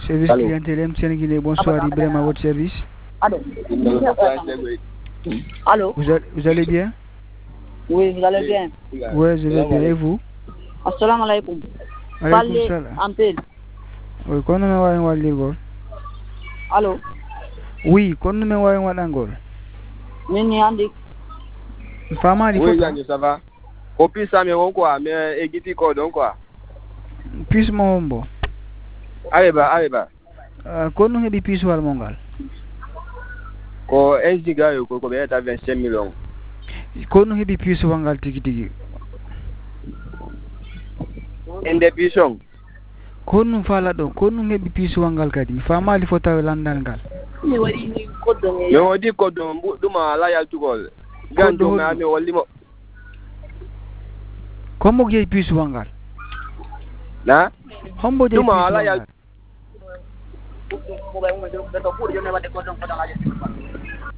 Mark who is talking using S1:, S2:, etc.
S1: Service
S2: Allô.
S1: clientèle MTN Guinée, bonsoir Ibrahim à votre service.
S3: Allô. Allô.
S1: Vous allez bien?
S3: Oui, vous allez bien.
S1: Oui, je vais bien. Et vous?
S3: Assalamu alaikum.
S1: Alaikum
S3: Parlez
S1: salam.
S3: en peu.
S1: Oui, quand nous m'envoyons à l'Irgol.
S3: Allô.
S1: Oui, quand nous m'envoyons à l'Angol.
S3: Nini andi.
S1: Fama, il faut.
S2: Oui, Yanni, ça va. Au plus, ça me rend quoi, mais équité quoi, donc quoi.
S1: Puis mon hombo.
S2: Allez, bah.
S1: Quand nous avons puis sur Mongal.
S2: Ko NGA, ko bien, t'as 25 millions.
S1: Quand nous avons puis sur Wangal tiki.
S2: Indépendant.
S1: Quand nous faisons quand nous avons puis sur Wangal kadi. Fama, il faut avoir l'andangal.
S3: Ni wari ni kodon.
S2: Mais on dit que duma la ya tukol. Gando me ame wali mo.
S1: Comment vous avez puis sur Wangal?
S2: Na?
S1: Hombo de
S2: duma la ya
S3: Mo ba mo do ko do yo ne ba de kodon kodon la.